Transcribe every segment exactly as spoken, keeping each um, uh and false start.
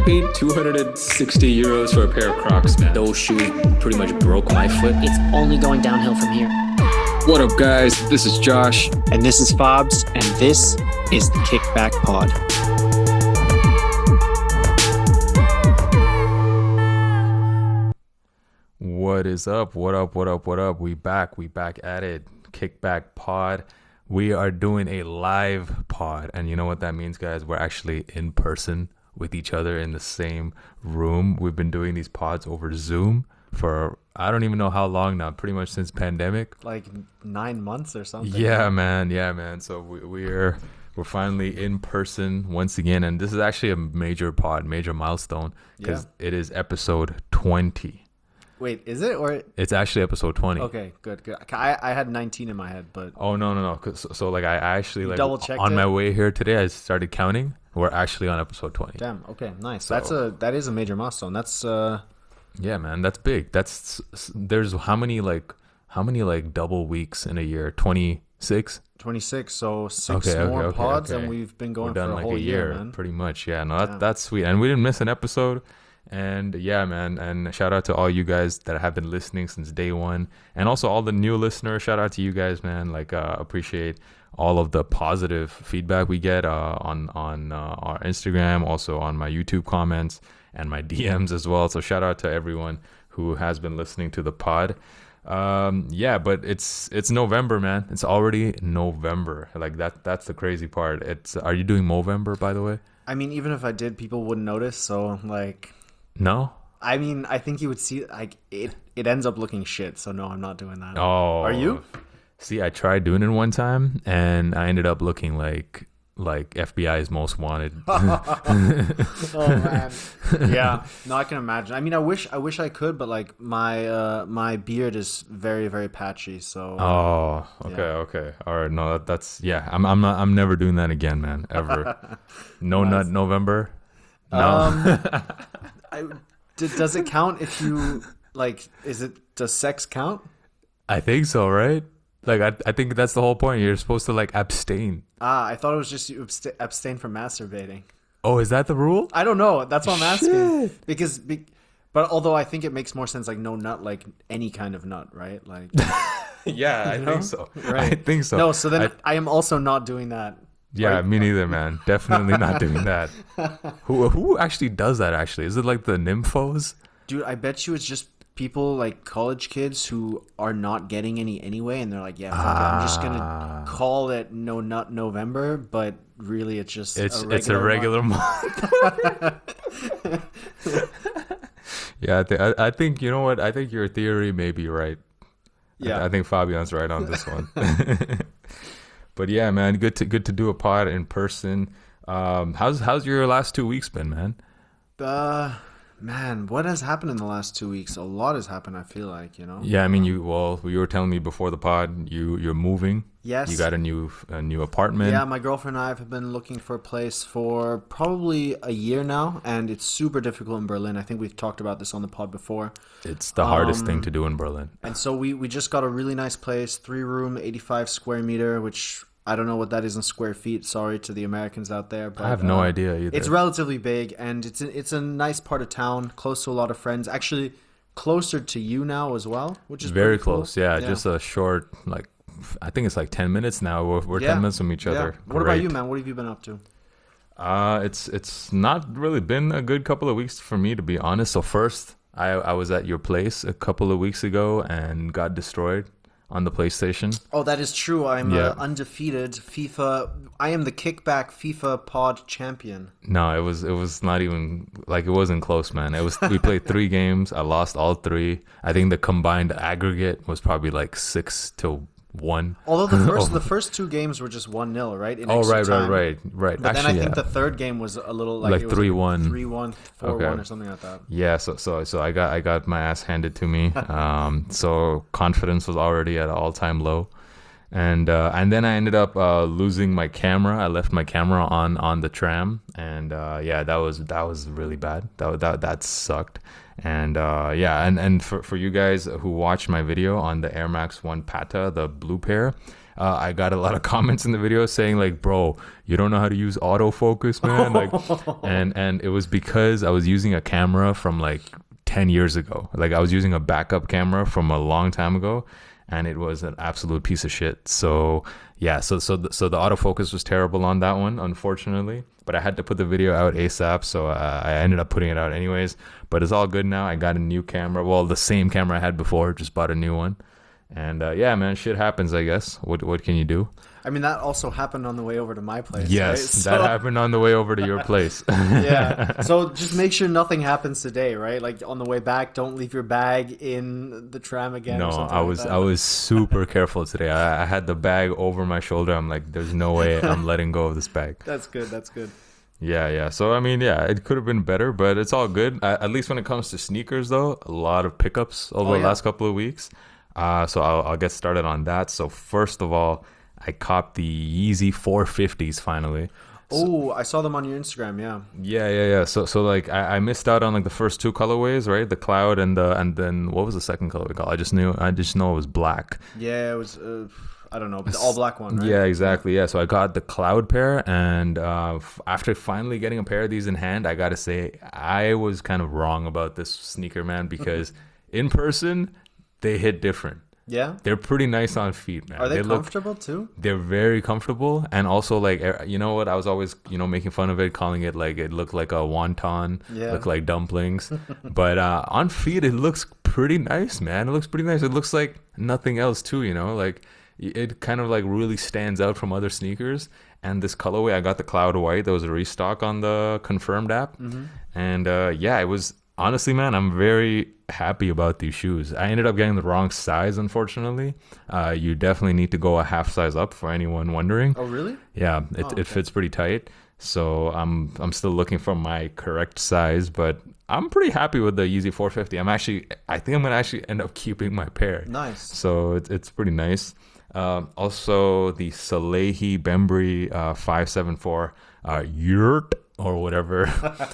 paid two hundred sixty euros for a pair of Crocs, man. Those shoes pretty much broke my foot. It's only going downhill from here. What up, guys? This is Josh. And this is Fobs, and this is the Kickback Pod. What is up? What up? What up? What up? We back. We back at it. Kickback Pod. We are doing a live pod. And you know what that means, guys? We're actually in person with each other in the same room. We've been doing these pods over Zoom for I don't even know how long now, pretty much since pandemic. Like nine months or something. Yeah, man. Yeah, man. So we, we're we're finally in person once again. And this is actually a major pod, major milestone, because yeah. It is episode twenty. Wait, is it? Or it's actually episode twenty. Okay, good, good. I, I had nineteen in my head, but oh no no no. So, so like I actually like double checked on it? My way here today. I started counting. We're actually on episode twenty. Damn. Okay, nice. So, that's a that is a major milestone. That's uh. Yeah, man, that's big. That's there's how many like how many like double weeks in a year? twenty-six. twenty-six. So six okay, more okay, pods, okay. and we've been going We're done for a like whole a year, year, man. Pretty much. Yeah, no, that, yeah. that's sweet, and we didn't miss an episode. And yeah, man, and shout out to all you guys that have been listening since day one, and also all the new listeners. Shout out to you guys, man. Like, uh, appreciate all of the positive feedback we get uh, on on uh, our Instagram, also on my YouTube comments and my D Ms as well. So shout out to everyone who has been listening to the pod. Um, yeah, but it's it's November, man. It's already November. Like that. That's the crazy part. It's. Are you doing Movember, by the way? I mean, even if I did, people wouldn't notice. So like. No. I mean, I think you would see like it. It ends up looking shit. So no, I'm not doing that. Oh. Are you? See, I tried doing it one time, and I ended up looking like like F B I's most wanted. Oh man. Yeah. No, I can imagine. I mean, I wish I wish I could, but like my uh my beard is very very patchy. So. Oh. Okay. Yeah. Okay. All right. No, that, that's yeah. I'm I'm not. I'm never doing that again, man. Ever. No Nice. nut November. No. Um, I, d- does it count if you like? Is it does sex count? I think so, right? Like I, I think that's the whole point. You're supposed to like abstain. Ah, I thought it was just you abst- abstain from masturbating. Oh, is that the rule? I don't know. That's what I'm asking. Shit. Because, be- but although I think it makes more sense, like no nut, like any kind of nut, right? Like, Yeah, I you think know? so. Right. I think so. No, so then I- I, am also not doing that. Yeah, Right? me neither, man. Definitely not doing that. Who who actually does that? Actually, is it like the nymphos? Dude, I bet you it's just people like college kids who are not getting any anyway, and they're like, yeah, fuck it, I'm just gonna call it No Nut November, but really it's just It's a it's a regular month. Yeah, I, th- I I think you know what? I think your theory may be right. Yeah. I, I think Fabian's right on this one. But yeah, man, good to good to do a pod in person. Um, how's how's your last two weeks been, man? Uh, man, what has happened in the last two weeks? A lot has happened, I feel like, you know? Yeah, I mean, you well, you were telling me before the pod, you you're moving. Yes. You got a new a new apartment. Yeah, my girlfriend and I have been looking for a place for probably a year now, and it's super difficult in Berlin. I think we've talked about this on the pod before. It's the hardest Um, thing to do in Berlin. And so we, we just got a really nice place, three room, eighty-five square meter, which I don't know what that is in square feet. Sorry to the Americans out there. But, I have no uh, idea either. It's relatively big, and it's a, it's a nice part of town, close to a lot of friends. Actually, closer to you now as well, which is very pretty cool. close. Yeah, just a short, like, I think it's like ten minutes now. We're, we're Yeah. ten minutes from each Yeah. other. What about you, Great. man? What have you been up to? Uh, it's it's not really been a good couple of weeks for me, to be honest. So first, I I was at your place a couple of weeks ago and got destroyed on the PlayStation. Oh, that is true. I'm Yeah. uh, undefeated FIFA. I am the kickback FIFA pod champion. No, it was it was not even like it wasn't close, man. It was we played three games. I lost all three. I think the combined aggregate was probably like six to one. Although the first the first two games were just one nil, right? In Oh extra right, time. right, right, right. But Actually, then I think yeah. the third game was a little like, Like it was three one. three one, four one, Okay. or something like that. Yeah, so so so I got I got my ass handed to me. Um, so confidence was already at an all time low, and uh, and then I ended up uh, losing my camera. I left my camera on on the tram, and uh, yeah, that was that was really bad. That that that sucked. And uh, yeah, and and for for you guys who watched my video on the Air Max One Pata, the blue pair, uh, I got a lot of comments in the video saying like, bro, you don't know how to use autofocus, man. Like, and and it was because I was using a camera from like ten years ago. Like I was using a backup camera from a long time ago, and it was an absolute piece of shit. So yeah, so so the, so the autofocus was terrible on that one, unfortunately. But I had to put the video out ASAP, so uh, I ended up putting it out anyways. But it's all good now. I got a new camera. Well, the same camera I had before, just bought a new one. And uh, yeah, man, shit happens, I guess. What what can you do? I mean, that also happened on the way over to my place. Yes, right? So, that happened on the way over to your place. yeah. So just make sure nothing happens today, right? Like on the way back, don't leave your bag in the tram again. No, or something I like was that. I was super careful today. I, I had the bag over my shoulder. I'm like, there's no way I'm letting go of this bag. That's good. That's good. Yeah, yeah. So I mean, yeah, it could have been better, but it's all good. Uh, at least when it comes to sneakers, though, a lot of pickups over Oh, the yeah. last couple of weeks. Uh, so I'll, I'll get started on that. So first of all, I copped the Yeezy four fifties finally. Oh, I saw them on your Instagram. Yeah. Yeah, yeah, yeah. So, so like, I, I missed out on like the first two colorways, right? The cloud and the and then what was the second colorway called? I just knew, I just know it was black. Yeah, it was. Uh, I don't know, but the all black one, right? Yeah, exactly. Yeah, so I got the cloud pair, and uh, f- after finally getting a pair of these in hand, I gotta say I was kind of wrong about this sneaker, man, because in person they hit different. Yeah. They're pretty nice on feet, man. Are they, look, comfortable too? they're very comfortable, and also like er, you know what? I was always you know making fun of it, calling it like it looked like a wonton, Yeah. looked like dumplings, but uh, on feet it looks pretty nice, man. It looks pretty nice. It looks like nothing else too, you know, like. It kind of like really stands out from other sneakers. And this colorway, I got the cloud white. There was a restock on the Confirmed app. Mm-hmm. And uh, yeah, it was honestly, man, I'm very happy about these shoes. I ended up getting the wrong size, unfortunately. Uh, you definitely need to go a half size up for anyone wondering. Oh, really? Yeah, it, Oh, it okay. fits pretty tight. So I'm I'm still looking for my correct size, but I'm pretty happy with the Yeezy four fifty. I'm actually, I think I'm gonna actually end up keeping my pair. Nice. So it's it's pretty nice. Um, also, the Salehi Bembry uh, five seven four uh, Yurt or whatever,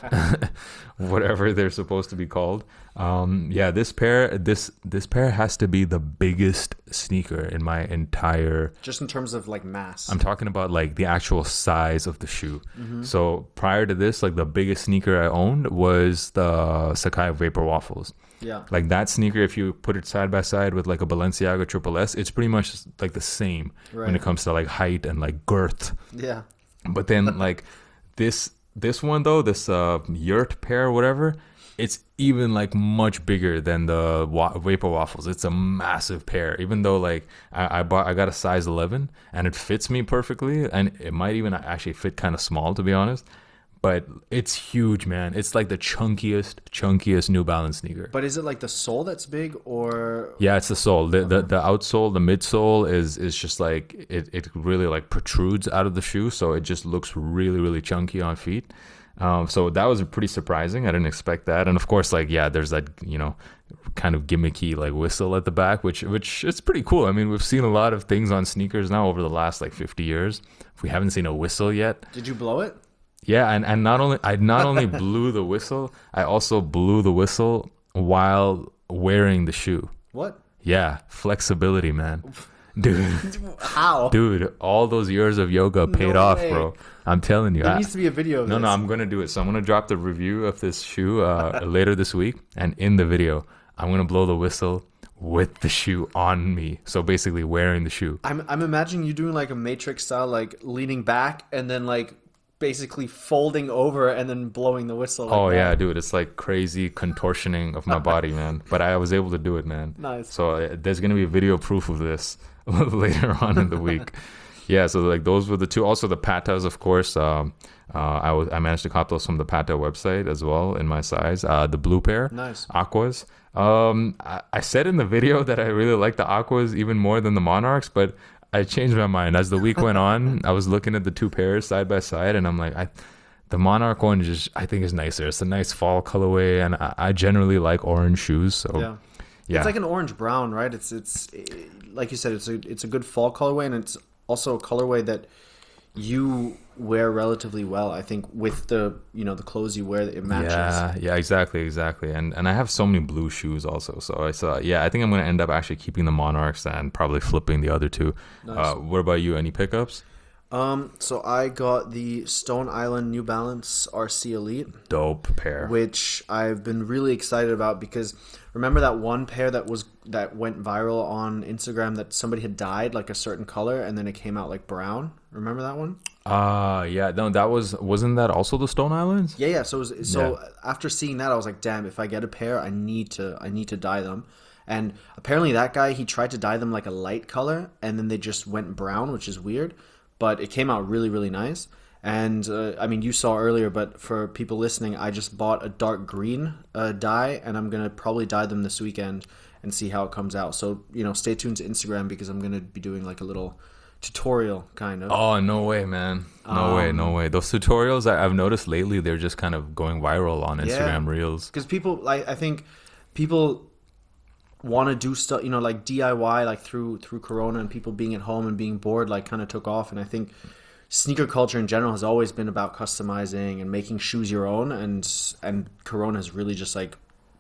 whatever they're supposed to be called. Um, yeah, this pair, this this pair has to be the biggest sneaker in my entire. Just in terms of like mass. I'm talking about like the actual size of the shoe. So prior to this, like the biggest sneaker I owned was the Sakai Vapor Waffles. Yeah. Like that sneaker, if you put it side by side with like a Balenciaga Triple S, it's pretty much like the same when Right. it comes to like height and like girth. Yeah. But then like this this one though, this uh Yurt pair or whatever, it's even like much bigger than the wa- Vapor Waffles. It's a massive pair. Even though like I, I bought I got a size eleven and it fits me perfectly, and it might even actually fit kind of small, to be honest. But it's huge, man. It's like the chunkiest, chunkiest New Balance sneaker. But is it like the sole that's big or? Yeah, it's the sole. The the, the outsole, the midsole is is just like it, it really like protrudes out of the shoe, so it just looks really, really chunky on feet. Um, so that was pretty surprising. I didn't expect that. And of course, like yeah, there's that, you know, kind of gimmicky like whistle at the back, which which it's pretty cool. I mean, we've seen a lot of things on sneakers now over the last like fifty years. We haven't seen a whistle yet. Did you blow it? Yeah, and, and not only I not only blew the whistle, I also blew the whistle while wearing the shoe. What? Yeah, flexibility, man. Dude, How? dude, all those years of yoga paid No off, way. bro. I'm telling you. There I- needs to be a video of no, this. no, I'm gonna do it. So I'm gonna drop the review of this shoe uh, later this week, and in the video, I'm gonna blow the whistle with the shoe on me. So basically, wearing the shoe. I'm I'm imagining you doing like a Matrix style, like leaning back and then like basically folding over and then blowing the whistle. Like Oh that. yeah, dude, it's like crazy contortioning of my body, man. But I was able to do it, man. Nice. So uh, there's gonna be video proof of this later on in the week. Yeah, so like those were the two. Also the Patas, of course. Um, uh, I was I managed to cop those from the Pata website as well in my size. Uh, the blue pair, Nice. Aquas. Um, I, I said in the video that I really like the Aquas even more than the Monarchs, but I changed my mind as the week went on. I was looking at the two pairs side by side, and I'm like, I, the Monarch one just I think is nicer. It's a nice fall colorway, and I, I generally like orange shoes. So Yeah. yeah, It's like an orange brown, right? It's it's like you said, it's a it's a good fall colorway, and it's also a colorway that you wear relatively well. I think with the you know the clothes you wear, it matches. Yeah, yeah, exactly, exactly. And and I have so many blue shoes also. So I saw, yeah, I think I'm gonna end up actually keeping the Monarchs and probably flipping the other two. Nice. Uh, what about you? Any pickups? Um, so I got the Stone Island New Balance R C Elite, Dope pair. which I've been really excited about because remember that one pair that was that went viral on Instagram that somebody had dyed like a certain color and then it came out like brown. Remember that one? Uh yeah, no, that was wasn't that also the Stone Islands? Yeah, yeah. So it was, so Yeah. after seeing that, I was like, damn, if I get a pair, I need to I need to dye them. And apparently that guy he tried to dye them like a light color and then they just went brown, which is weird. But it came out really, really nice. And uh, I mean, you saw earlier, but for people listening, I just bought a dark green uh, dye, and I'm gonna probably dye them this weekend and see how it comes out. So you know, stay tuned to Instagram because I'm gonna be doing like a little tutorial kind of. Oh, no way, man. No way, no way. Those tutorials I, I've noticed lately, they're just kind of going viral on Instagram Reels. Because people like I think people want to do stuff, you know, like D I Y, like through through Corona and people being at home and being bored, like kind of took off. And I think sneaker culture in general has always been about customizing and making shoes your own, and and Corona has really just like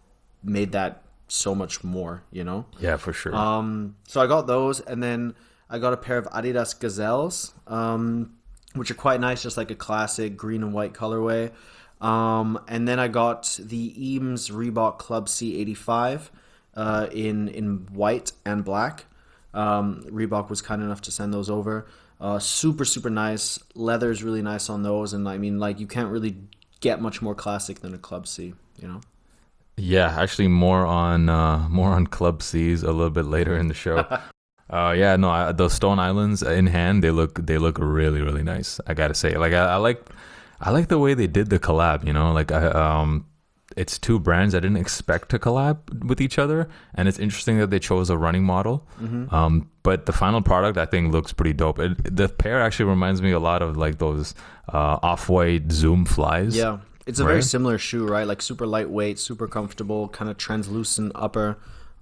made that so much more, you know. Yeah, for sure. Um, so I got those, and then I got a pair of Adidas Gazelles, um, which are quite nice, just like a classic green and white colorway. Um, and then I got the Eames Reebok Club C eighty-five uh, in in white and black. Um, Reebok was kind enough to send those over. Uh, super super nice. Leather's really nice on those, and I mean, like you can't really get much more classic than a Club C, you know. Yeah, actually more on uh, more on Club C's a little bit later in the show. uh, yeah, no, I, those Stone Islands in hand, they look they look really really nice. I gotta say, like I, I like I like the way they did the collab. You know, like I, um, it's two brands I didn't expect to collab with each other, and it's interesting that they chose a running model. Mm-hmm. Um, but the final product I think looks pretty dope. It, the pair actually reminds me a lot of like those uh, off-white Zoom flies. Yeah. It's a very Right? similar shoe, right? Like super lightweight, super comfortable, kind of translucent upper.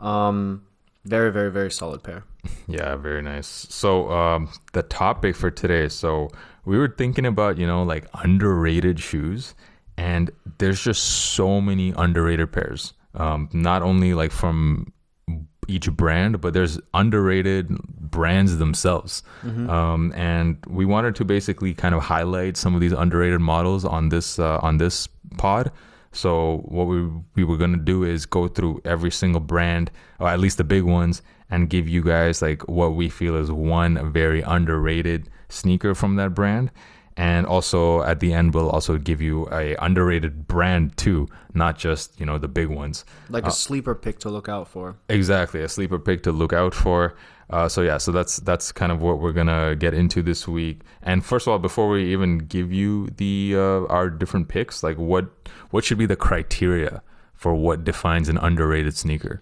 Um, very, very, very solid pair. Yeah, very nice. So um, the topic for today. So we were thinking about, you know, like underrated shoes, and there's just so many underrated pairs. Um, not only like from each brand, but there's underrated brands themselves. Mm-hmm. Um, and we wanted to basically kind of highlight some of these underrated models on this uh, on this pod. So what we we were gonna do is go through every single brand, or at least the big ones, and give you guys like what we feel is one very underrated sneaker from that brand. And also at the end, we'll also give you a underrated brand too, not just, you know, the big ones. Like a sleeper pick to look out for. Exactly, a sleeper pick to look out for. Uh, so yeah, so that's that's kind of what we're gonna get into this week. And first of all, before we even give you the uh, our different picks, like what what should be the criteria for what defines an underrated sneaker?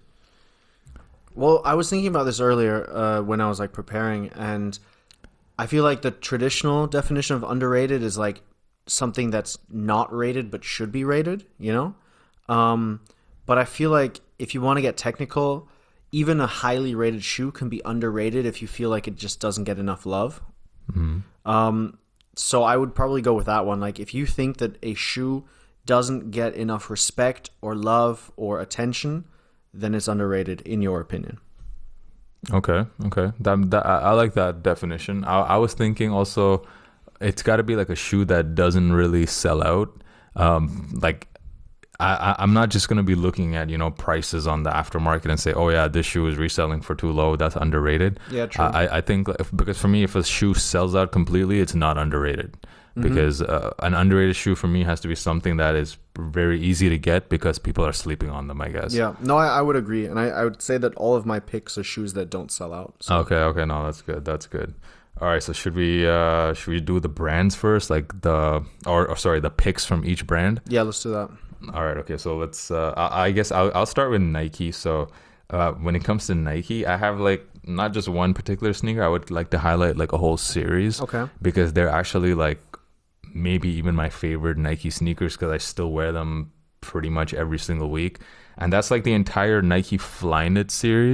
Well, I was thinking about this earlier uh, when I was like preparing, and I feel like the traditional definition of underrated is like something that's not rated but should be rated, you know? Um, but I feel like if you want to get technical, even a highly rated shoe can be underrated if you feel like it just doesn't get enough love. Mm-hmm. Um, so I would probably go with that one. Like if you think that a shoe doesn't get enough respect or love or attention, then it's underrated in your opinion. Okay, okay. That, that I I like that definition. I, I was thinking also, it's got to be like a shoe that doesn't really sell out. Um, like I, I I'm not just gonna be looking at, you know, prices on the aftermarket and say, oh yeah, this shoe is reselling for too low, that's underrated. Yeah, true. I I think if, because for me, if a shoe sells out completely, it's not underrated. Because uh, an underrated shoe for me has to be something that is very easy to get because people are sleeping on them, I guess. Yeah, no, I, I would agree. And I, I would say that all of my picks are shoes that don't sell out. So. Okay, okay, no, that's good. That's good. All right, so should we uh should we do the brands first, like the or, or sorry, the picks from each brand? Yeah, let's do that. All right, okay, so let's uh I, I guess I'll I'll start with Nike. So uh when it comes to Nike, I have like not just one particular sneaker. I would like to highlight like a whole series. Okay. Because they're actually like maybe even my favorite Nike sneakers because I still wear them pretty much every single week. And that's like the entire Nike Flyknit series.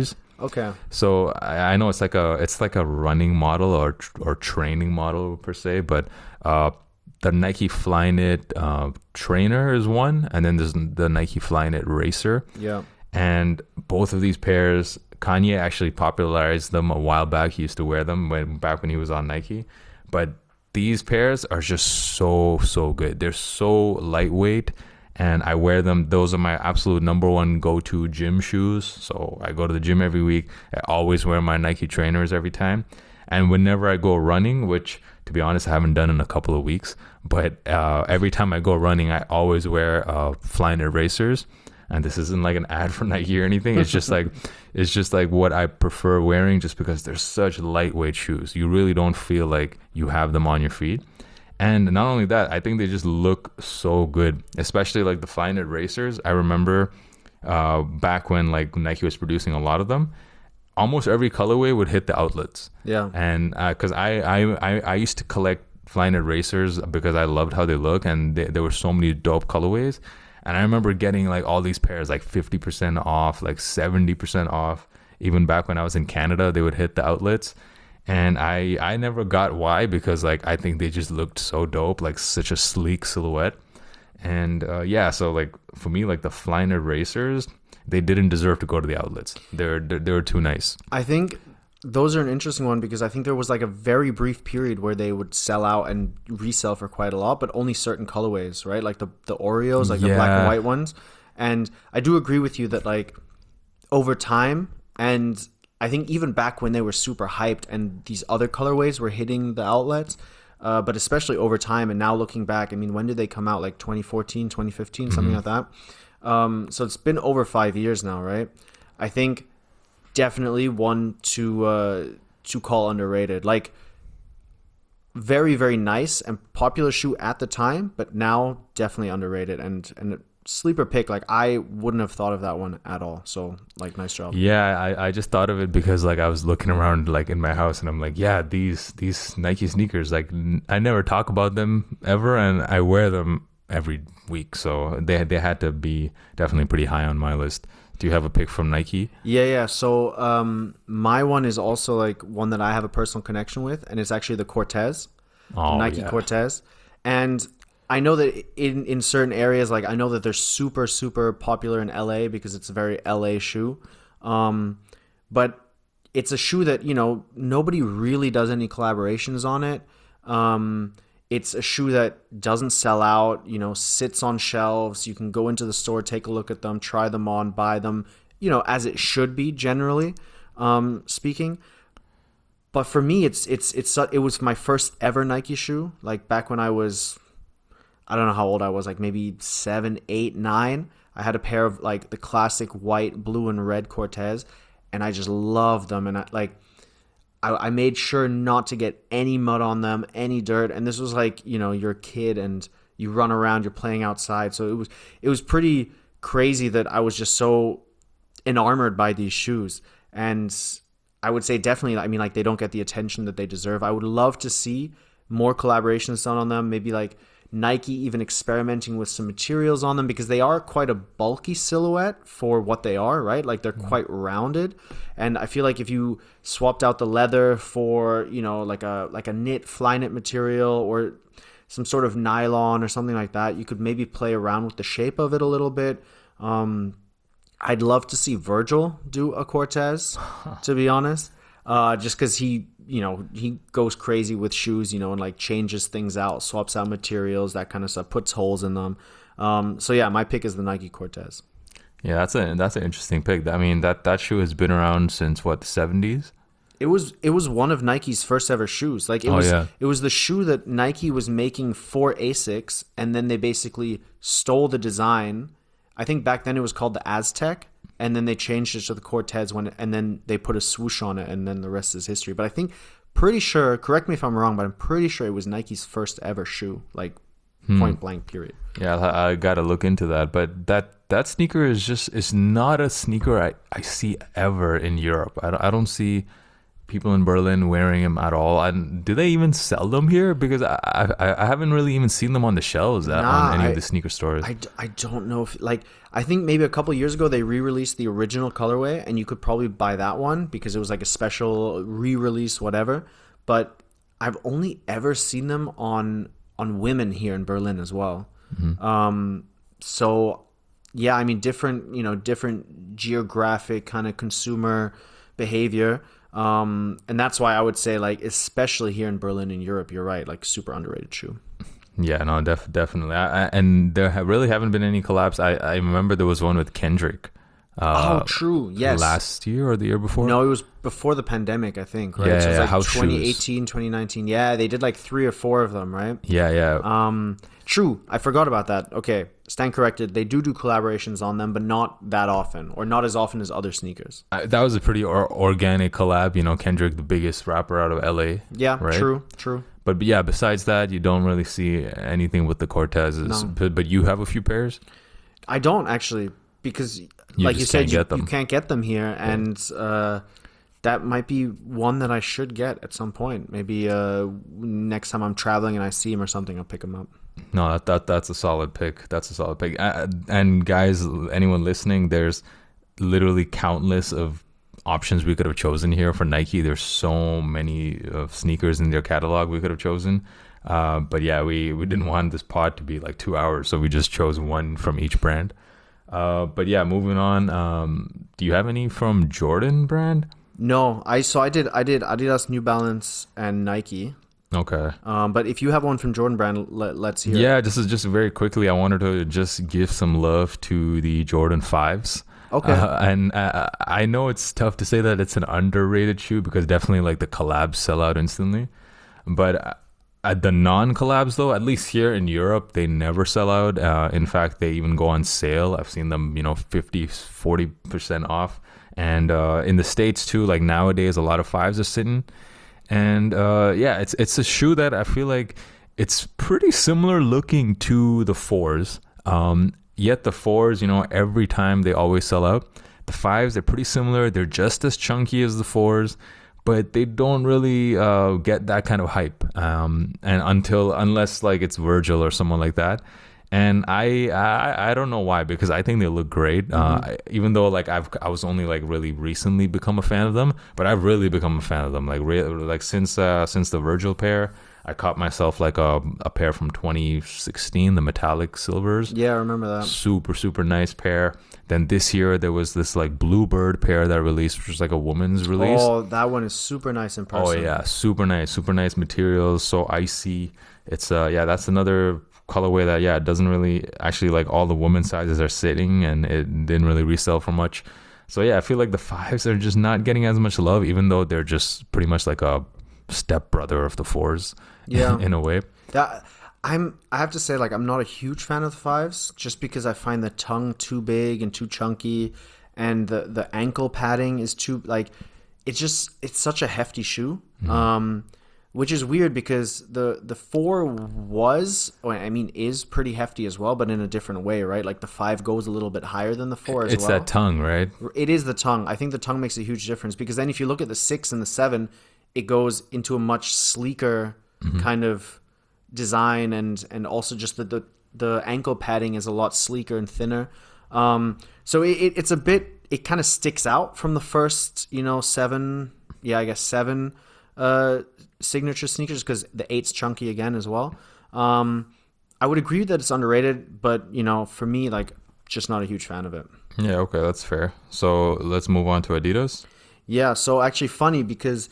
Okay. So I, I know it's like a it's like a running model or or training model per se, but uh, the Nike Flyknit uh, trainer is one, and then there's the Nike Flyknit Racer. Yeah. And both of these pairs, Kanye actually popularized them a while back. He used to wear them when back when he was on Nike, but these pairs are just so so good. They're so lightweight. And I wear them. Those are my absolute number one go-to gym shoes. So I go to the gym every week. I always wear my Nike trainers every time. And whenever I go running, which to be honest, I haven't done in a couple of weeks, but uh, every time I go running, I always wear uh, Flyknit Racers. And this isn't like an ad for Nike or anything. It's just like it's just like what I prefer wearing, just because they're such lightweight shoes. You really don't feel like you have them on your feet. And not only that, I think they just look so good, especially like the Flyknit Racers. I remember uh, back when like Nike was producing a lot of them, almost every colorway would hit the outlets. Yeah. And because uh, I, I, I, I used to collect Flyknit Racers because I loved how they look, and they, there were so many dope colorways. And I remember getting like all these pairs like fifty percent off, like seventy percent off. Even back when I was in Canada, they would hit the outlets. And I I never got why, because like I think they just looked so dope, like such a sleek silhouette. And uh, yeah, so like for me, like the Flyknit Racers, they didn't deserve to go to the outlets. They're, they're they were too nice. I think those are an interesting one, because I think there was like a very brief period where they would sell out and resell for quite a lot, but only certain colorways, right? Like the the Oreos, like the black and Yeah. white ones. And I do agree with you that like over time, and I think even back when they were super hyped and these other colorways were hitting the outlets, uh, but especially over time, and now looking back, I mean, when did they come out? Like twenty fourteen, twenty fifteen, something like that. Um, so it's been over five years now, right? I think definitely one to uh, to call underrated. Like very, very nice and popular shoe at the time, but now definitely underrated and and sleeper pick. Like I wouldn't have thought of that one at all. So like, nice job. Yeah, I, I just thought of it because like I was looking around like in my house, and I'm like, yeah, these these Nike sneakers, like n- I never talk about them ever, and I wear them every week. So they they had to be definitely pretty high on my list. Do you have a pick from Nike? Yeah, yeah. So um, my one is also like one that I have a personal connection with, and it's actually the Cortez, Oh, Nike yeah. Cortez. And I know that in, in certain areas, like I know that they're super, super popular in L A because it's a very L A shoe. Um, but it's a shoe that, you know, nobody really does any collaborations on it. Um, it's a shoe that doesn't sell out, you know, sits on shelves. You can go into the store, take a look at them, try them on, buy them, you know, as it should be generally um, speaking. But for me, it's it's it's it was my first ever Nike shoe. Like back when I was, I don't know how old I was, like maybe seven, eight, nine. I had a pair of like the classic white, blue, and red Cortez, and I just loved them. And I, like, I, I made sure not to get any mud on them, any dirt. And this was like, you know, you're a kid and you run around, you're playing outside. So it was it was pretty crazy that I was just so enamored by these shoes. And I would say definitely, I mean, like they don't get the attention that they deserve. I would love to see more collaborations done on them. Maybe like Nike even experimenting with some materials on them, because they are quite a bulky silhouette for what they are, right? Like they're quite rounded. And I feel like if you swapped out the leather for, you know, like a like a knit Flyknit material or some sort of nylon or something like that, you could maybe play around with the shape of it a little bit. Um, I'd love to see Virgil do a Cortez, to be honest, uh, just because he, you know, he goes crazy with shoes, you know, and like changes things out, swaps out materials, that kind of stuff, puts holes in them. Um, so yeah, my pick is the Nike Cortez. Yeah, that's a that's an interesting pick. I mean, that that shoe has been around since what, the seventies? It was it was one of Nike's first ever shoes. Like it Oh, was yeah. it was the shoe that Nike was making for Asics, and then they basically stole the design. I think back then it was called the Aztec, and then they changed it to the Cortez when, and then they put a swoosh on it, and then the rest is history. But I think, pretty sure, correct me if I'm wrong, but I'm pretty sure it was Nike's first ever shoe, like point blank, period. Yeah, I, I gotta look into that. But that that sneaker is just is not a sneaker I, I see ever in Europe. I don't, I don't see people in Berlin wearing them at all. And do they even sell them here? Because I I, I haven't really even seen them on the shelves at, Nah, on any I- of the sneaker stores. I, d- I don't know if like I think maybe a couple years ago they re-released the original colorway and you could probably buy that one because it was like a special re-release whatever, but I've only ever seen them on on women here in Berlin as well. Um so yeah, I mean different, you know, different geographic kind of consumer behavior. Um and that's why I would say like especially here in Berlin in Europe, you're right, like super underrated shoe. Yeah, no, def- definitely. I, I, and there have really haven't been any collabs. I, I remember there was one with Kendrick. Uh, Oh, true. Yes. Last year or the year before? No, it was before the pandemic, I think, right? Yeah, so it was yeah, like house shoes. twenty eighteen, twenty nineteen. Yeah, they did like three or four of them, right? Yeah, yeah. Um, true. I forgot about that. Okay, stand corrected. They do do collaborations on them, but not that often, or not as often as other sneakers. I, that was a pretty or- organic collab. You know, Kendrick, the biggest rapper out of L A. Yeah, right? true, true. But, but yeah, besides that, you don't really see anything with the Cortezes. No. But, but you have a few pairs? I don't actually, because like you just said, can't you, get them. you can't get them here, and uh, that might be one that I should get at some point. Maybe uh, next time I'm traveling and I see him or something, I'll pick him up. No, that, that that's a solid pick. That's a solid pick. Uh, and guys, anyone listening, there's literally countless of options we could have chosen here for Nike. There's so many uh, sneakers in their catalog we could have chosen. Uh, but yeah, we, we didn't want this pod to be like two hours, so we just chose one from each brand. Uh, but yeah, moving on. Um, do you have any from Jordan brand? No, I so I did I did Adidas, New Balance, and Nike. Okay. Um, but if you have one from Jordan brand, let, let's hear. Yeah, this is just very quickly. I wanted to just give some love to the Jordan fives. Okay. Uh, and uh, I know it's tough to say that it's an underrated shoe because definitely like the collabs sell out instantly. But at the non-collabs though, at least here in Europe, they never sell out. Uh, in fact, they even go on sale. I've seen them, you know, fifty, forty percent off. And uh, in the States too, like nowadays, a lot of fives are sitting. And uh, yeah, it's it's a shoe that I feel like it's pretty similar looking to the fours. Um, yet the fours, you know, every time they always sell out. The fives, they're pretty similar. They're just as chunky as the fours, but they don't really uh, get that kind of hype. Um, and until unless like it's Virgil or someone like that. And I, I I don't know why, because I think they look great. Mm-hmm. Uh, even though like I've I was only like really recently become a fan of them, but I've really become a fan of them. Like re- like since uh, since the Virgil pair, I caught myself like a a pair from twenty sixteen, the metallic silvers. Yeah, I remember that. Super super nice pair. Then this year there was this like Bluebird pair that released, which was like a woman's release. Oh, that one is super nice in person. Oh yeah, super nice, super nice materials, so icy. It's uh yeah, that's another colorway that yeah it doesn't really actually like all the women's sizes are sitting and it didn't really resell for much. So yeah, I feel like the fives are just not getting as much love, even though they're just pretty much like a stepbrother of the fours. Yeah. in a way. That I'm I have to say like I'm not a huge fan of the fives just because I find the tongue too big and too chunky and the the ankle padding is too like it's just it's such a hefty shoe. Mm-hmm. Um which is weird because the the four was, or I mean, is pretty hefty as well, but in a different way, right? Like the five goes a little bit higher than the four as it's well. It's that tongue, right? It is the tongue. I think the tongue makes a huge difference because then if you look at the six and the seven, it goes into a much sleeker mm-hmm. kind of design, and and also just the the, the ankle padding is a lot sleeker and thinner. Um, so it, it, it's a bit, it kind of sticks out from the first, you know, seven, yeah, I guess seven uh signature sneakers because the eight's chunky again as well. um I would agree that it's underrated, but you know, for me, like, just not a huge fan of it. Yeah, okay, that's fair. So let's move on to Adidas. Yeah, so actually funny because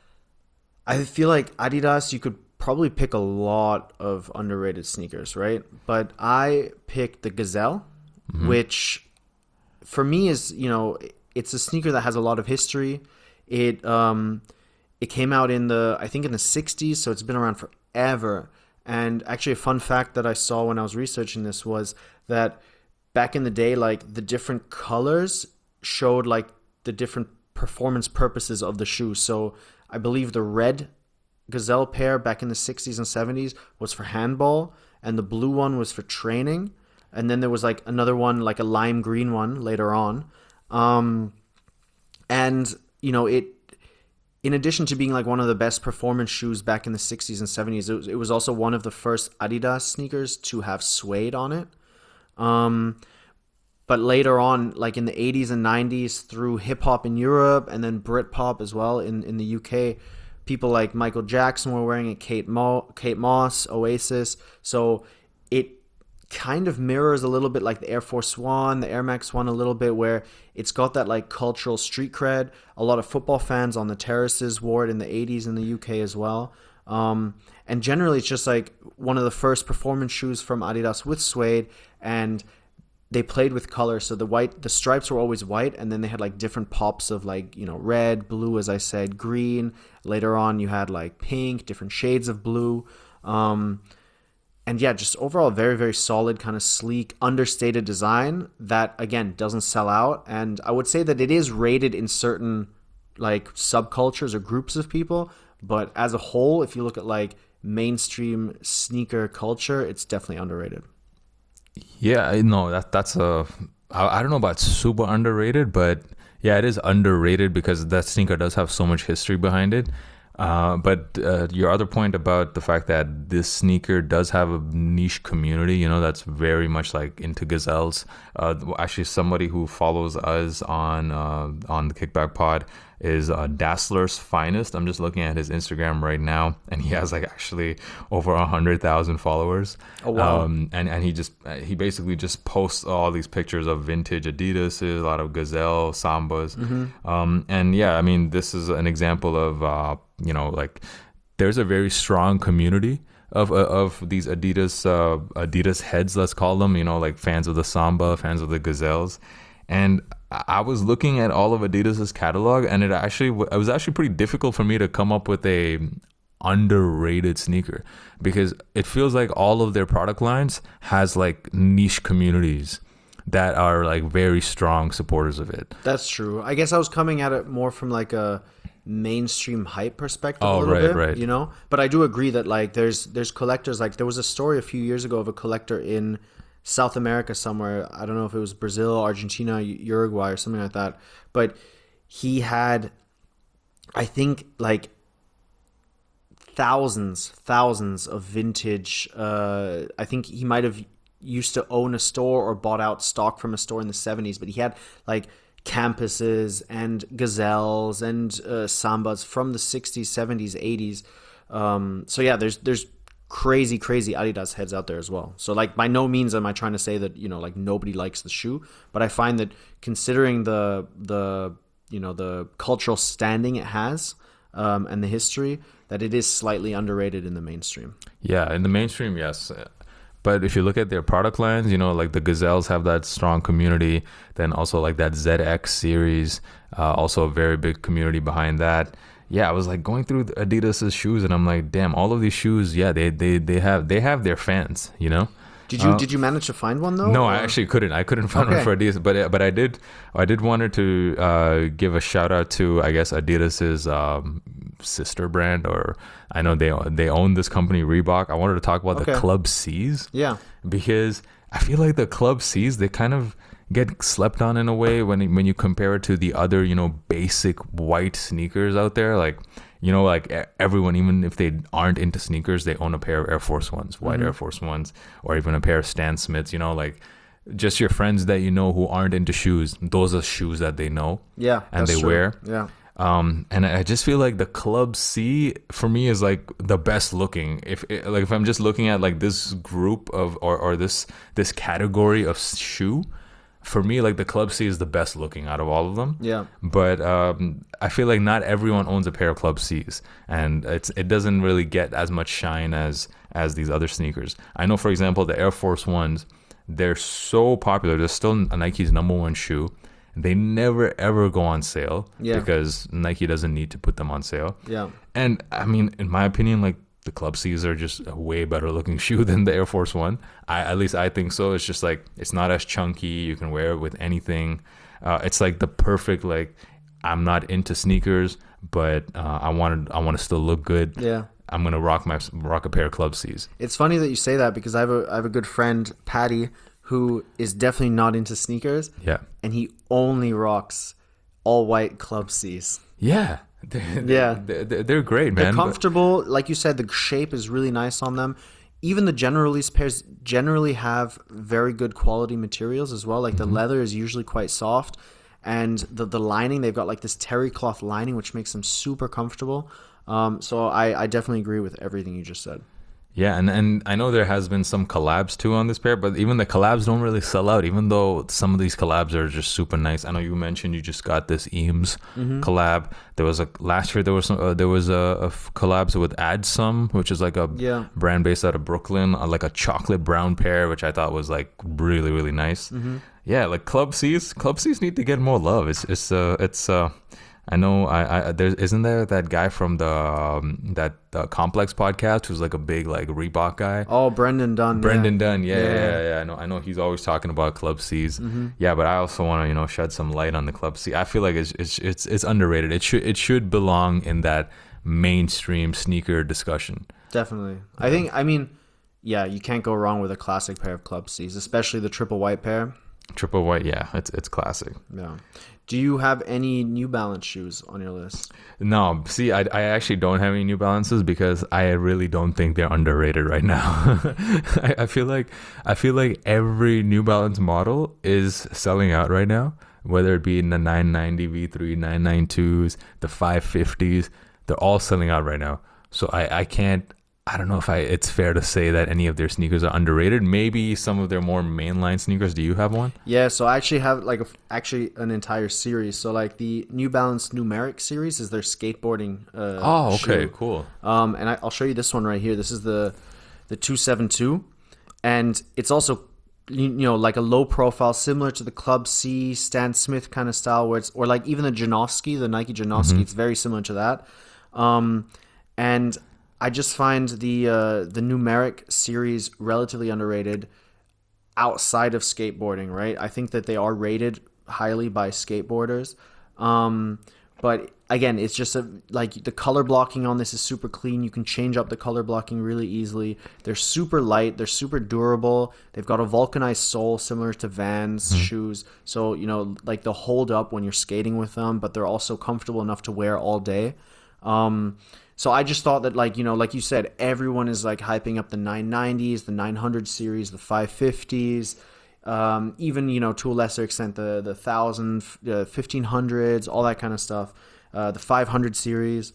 I feel like Adidas, you could probably pick a lot of underrated sneakers, right? But I picked the Gazelle, mm-hmm. which for me is, you know, it's a sneaker that has a lot of history. It um It came out in the, I think in the sixties, so it's been around forever. And actually a fun fact that I saw when I was researching this was that back in the day, like the different colors showed like the different performance purposes of the shoe. So I believe the red Gazelle pair back in the sixties and seventies was for handball, and the blue one was for training. And then there was like another one, like a lime green one later on. Um, and, you know, it, in addition to being like one of the best performance shoes back in the sixties and seventies, it was, it was also one of the first Adidas sneakers to have suede on it. Um, but later on, like in the eighties and nineties, through hip hop in Europe and then Britpop as well in, in the U K, people like Michael Jackson were wearing it, Kate, Mo- Kate Moss, Oasis. So it kind of mirrors a little bit like the Air Force One, the Air Max One a little bit, where it's got that like cultural street cred. A lot of football fans on the terraces wore it in the eighties in the U K as well. Um, and generally it's just like one of the first performance shoes from Adidas with suede, and they played with color. So the white, the stripes were always white, and then they had like different pops of like, you know, red, blue, as I said, green. Later on you had like pink, different shades of blue. Um, And yeah, just overall very, very solid, kind of sleek, understated design that, again, doesn't sell out. And I would say that it is rated in certain like subcultures or groups of people. But as a whole, if you look at like mainstream sneaker culture, it's definitely underrated. Yeah, I know that that's a, I, I don't know about super underrated, but yeah, it is underrated because that sneaker does have so much history behind it. Uh, but uh, your other point about the fact that this sneaker does have a niche community, you know, that's very much like into gazelles. Uh, actually, somebody who follows us on uh, on the Kickback Pod is uh, Dassler's Finest. I'm just looking at his Instagram right now, and he has like actually over a hundred thousand followers. Oh wow! Um, and and he just he basically just posts all these pictures of vintage Adidas, a lot of Gazelle, Sambas, mm-hmm. um, and yeah, I mean, this is an example of uh, you know, like there's a very strong community of of these Adidas uh, Adidas heads, let's call them, you know, like fans of the Samba, fans of the Gazelles. And I was looking at all of Adidas's catalog, and it actually it was actually pretty difficult for me to come up with a underrated sneaker, because it feels like all of their product lines has like niche communities that are like very strong supporters of it. That's true. I guess I was coming at it more from like a mainstream hype perspective Oh, a little right, bit, right. you know? But I do agree that like there's there's collectors, like there was a story a few years ago of a collector in South America somewhere. I don't know if it was Brazil, Argentina, Uruguay or something like that. But he had, I think, like thousands, thousands of vintage. Uh, I think he might have used to own a store or bought out stock from a store in the seventies. But he had like Campuses and Gazelles and uh, Sambas from the sixties, seventies, eighties. Um, so yeah, there's there's crazy crazy Adidas heads out there as well. So like by no means am I trying to say that, you know, like nobody likes the shoe, but I find that considering the the you know the cultural standing it has um, and the history, that it is slightly underrated in the mainstream. Yeah, in the mainstream, yes. But if you look at their product lines, you know, like the Gazelles have that strong community. Then also like that Z X series, uh, also a very big community behind that. Yeah, I was like going through Adidas's shoes, and I'm like, damn, all of these shoes, yeah, they they they have they have their fans, you know. Did you uh, did you manage to find one though? No, or? I actually couldn't. I couldn't find Okay. one for Adidas, but but I did I did wanted to uh, give a shout out to, I guess, Adidas's um, sister brand, or I know they they own this company, Reebok. I wanted to talk about Okay. the Club C's. Yeah. Because I feel like the Club C's, they kind of get slept on in a way when when you compare it to the other, you know, basic white sneakers out there. Like, you know, like e- everyone, even if they aren't into sneakers, they own a pair of Air Force Ones, white Mm-hmm. Air Force Ones, or even a pair of Stan Smiths, you know, like just your friends that you know who aren't into shoes. Those are shoes that they know Yeah. and that's they true. wear. Yeah. Um, and I just feel like the Club C for me is like the best looking. If like if I'm just looking at like this group of or or this this category of shoe, for me, like the Club C is the best looking out of all of them. Yeah. But um, I feel like not everyone owns a pair of Club C's, and it's it doesn't really get as much shine as as these other sneakers. I know, for example, the Air Force Ones, they're so popular. They're still Nike's number one shoe. They never ever go on sale Yeah. because Nike doesn't need to put them on sale. Yeah. And I mean, in my opinion, like the Club C's are just a way better looking shoe than the Air Force One. I at least I think so. It's just like it's not as chunky. You can wear it with anything. Uh, it's like the perfect like I'm not into sneakers, but uh, I wanted I want to still look good. Yeah. I'm gonna rock my rock a pair of Club C's. It's funny that you say that because I have a I have a good friend, Patty, who is definitely not into sneakers, Yeah. and he only rocks all white Club C's. Yeah. They're, Yeah. they're, they're, they're great, They're man. but- comfortable. Like you said, the shape is really nice on them. Even the general release pairs generally have very good quality materials as well. Like the leather is usually quite soft. And the, the lining, they've got like this terry cloth lining, which makes them super comfortable. Um, so I, I definitely agree with everything you just said. Yeah, and, and I know there has been some collabs too on this pair, but even the collabs don't really sell out, even though some of these collabs are just super nice. I know you mentioned you just got this Eames Mm-hmm. collab. There was a last year there was some, uh, there was a, a f- collabs with Adsum, which is like a Yeah. brand based out of Brooklyn, uh, like a chocolate brown pair, which I thought was like really really nice. Mm-hmm. Yeah, like Club C's, Club C's need to get more love. It's it's uh it's uh. I know. I, I there isn't there that guy from the um, that uh, Complex podcast who's like a big like Reebok guy. Oh, Brendan Dunn. Brendan yeah. Dunn, yeah, yeah, Yeah. yeah, yeah. I know, I know. He's always talking about Club C's. Yeah, but I also want to, you know, shed some light on the Club C. I feel like it's it's it's, it's underrated. It should it should belong in that mainstream sneaker discussion. Definitely. I think, I mean, yeah, you can't go wrong with a classic pair of Club C's, especially the triple white pair. Triple white, yeah, it's it's classic. Yeah. Do you have any New Balance shoes on your list? No, see, I, I actually don't have any New Balances because I really don't think they're underrated right now. I, I feel like I feel like every New Balance model is selling out right now, whether it be in the nine ninety V three, nine ninety-twos, the five fifties, they're all selling out right now. So I, I can't, I don't know if I it's fair to say that any of their sneakers are underrated. Maybe some of their more mainline sneakers. Do you have one? Yeah, so I actually have like a, actually an entire series. So like the New Balance Numeric series is their skateboarding uh Oh, okay, shoe. cool. Um, and I, I'll show you this one right here. This is the the two seventy-two, and it's also you, you know like a low profile, similar to the Club C, Stan Smith kind of style, where it's or like even the Janoski, the Nike Janoski. It's very similar to that. Um, and I just find the uh, the Numeric series relatively underrated outside of skateboarding, right? I think that they are rated highly by skateboarders. Um, but again, it's just a, like the color blocking on this is super clean. You can change up the color blocking really easily. They're super light. They're super durable. They've got a vulcanized sole similar to Vans shoes. So, you know, like they'll hold up when you're skating with them, but they're also comfortable enough to wear all day. Um, so I just thought that, like, you know, like you said, everyone is like hyping up the nine nineties, the nine hundred series, the five fifties, um, even, you know, to a lesser extent, the, the one thousand, uh, fifteen hundreds, all that kind of stuff, uh, the five hundred series,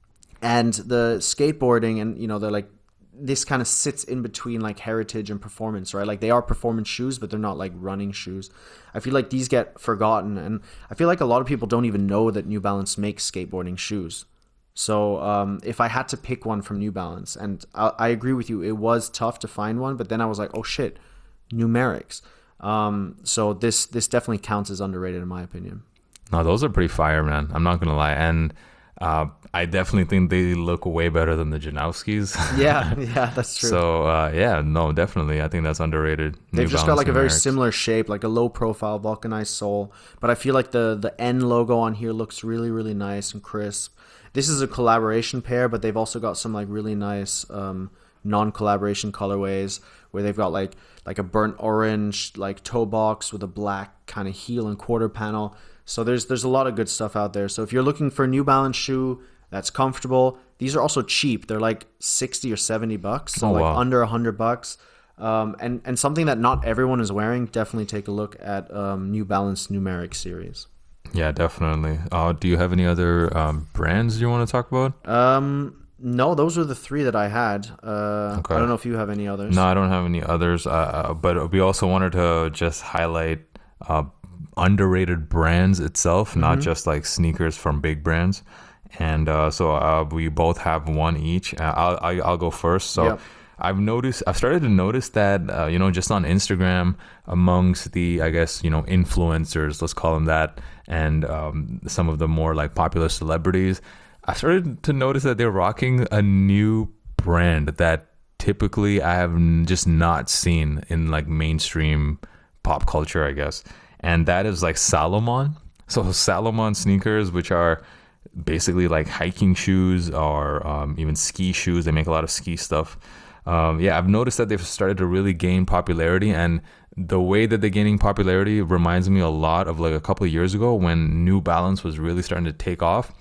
and the skateboarding. And, you know, they're like, this kind of sits in between like heritage and performance, right? Like they are performance shoes, but they're not like running shoes. I feel like these get forgotten. And I feel like a lot of people don't even know that New Balance makes skateboarding shoes. So um, if I had to pick one from New Balance, and I, I agree with you, it was tough to find one, but then I was like, oh shit, Numerics. Um, so this this definitely counts as underrated in my opinion. No, those are pretty fire, man. I'm not gonna lie, and uh, I definitely think they look way better than the Janowskis. Yeah, yeah, that's true. So uh, yeah, no, definitely, I think that's underrated. They've New just Balance got like a very Numerics. similar shape, like a low profile vulcanized sole. But I feel like the the N logo on here looks really, really nice and crisp. This is a collaboration pair, but they've also got some like really nice um, non-collaboration colorways where they've got like like a burnt orange like toe box with a black kind of heel and quarter panel. So there's there's a lot of good stuff out there. So if you're looking for a New Balance shoe that's comfortable, these are also cheap. They're like sixty or seventy bucks, so Oh, like wow. under a hundred bucks. Um, and and something that not everyone is wearing. Definitely take a look at um, New Balance Numeric series. Yeah, definitely. Uh, do you have any other um, brands you want to talk about? Um, no, those are the three that I had. Uh, Okay. I don't know if you have any others. No, I don't have any others. Uh, uh, but we also wanted to just highlight uh, underrated brands itself, not just like sneakers from big brands. And uh, so uh, we both have one each. Uh, I'll, I'll I'll go first. So. Yep. I've noticed, I've started to notice that, uh, you know, just on Instagram amongst the, I guess, you know, influencers, let's call them that, and um, some of the more like popular celebrities, I started to notice that they're rocking a new brand that typically I have n- just not seen in like mainstream pop culture, I guess. And that is like Salomon. So Salomon sneakers, which are basically like hiking shoes or um, even ski shoes. They make a lot of ski stuff. Um, yeah, I've noticed that they've started to really gain popularity, and the way that they're gaining popularity reminds me a lot of like a couple of years ago when New Balance was really starting to take off.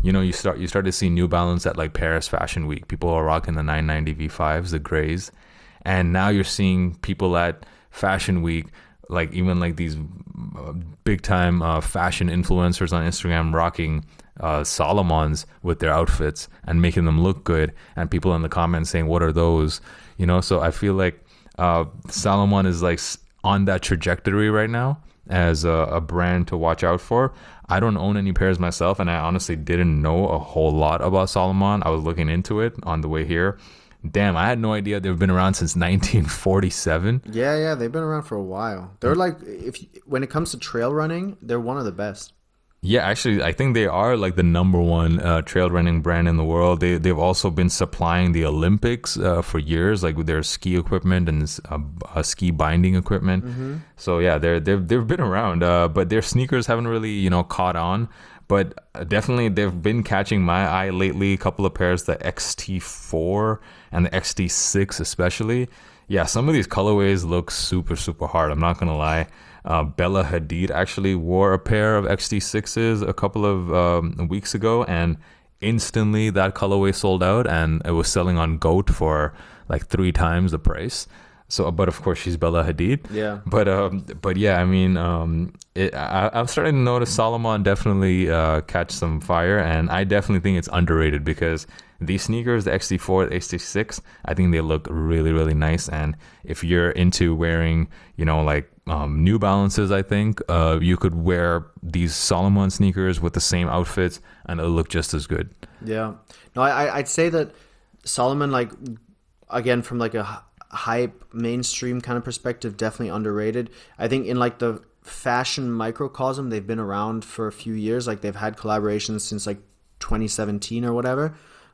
you know, you start you start to see New Balance at like Paris Fashion Week. People are rocking the nine ninety V fives, the grays, and now you're seeing people at Fashion Week, like even like these uh, big time uh, fashion influencers on Instagram rocking uh, Salomons with their outfits and making them look good, and people in the comments saying, "What are those?" You know, so I feel like uh, Salomon is like on that trajectory right now as a, a brand to watch out for. I don't own any pairs myself, and I honestly didn't know a whole lot about Salomon. I was looking into it on the way here. Damn, I had no idea they've been around since nineteen forty-seven. Yeah, yeah, they've been around for a while. They're like, if when it comes to trail running, they're one of the best. Yeah, actually, I think they are like the number one uh, trail running brand in the world. They they've also been supplying the Olympics uh, for years, like with their ski equipment and uh, uh, ski binding equipment. Mm-hmm. So yeah, they're they've they've been around, uh, but their sneakers haven't really you know caught on. But definitely they've been catching my eye lately. A couple of pairs, the X T four and the X T six especially. Yeah, some of these colorways look super, super hard. I'm not going to lie. Uh, Bella Hadid actually wore a pair of X T sixes a couple of um, weeks ago, and instantly that colorway sold out, and it was selling on GOAT for like three times the price. So, but of course she's Bella Hadid. Yeah. But um, but yeah, I mean, um, it, I, I'm starting to notice Salomon definitely uh, catch some fire, and I definitely think it's underrated because these sneakers, the X T four, the X T six, I think they look really, really nice. And if you're into wearing, you know, like um, New Balances, I think uh, you could wear these Salomon sneakers with the same outfits, and it'll look just as good. Yeah. No, I I'd say that Salomon, like, again, from like a hype mainstream kind of perspective, definitely underrated. I think in like the fashion microcosm, they've been around for a few years. Like they've had collaborations since like twenty seventeen or whatever.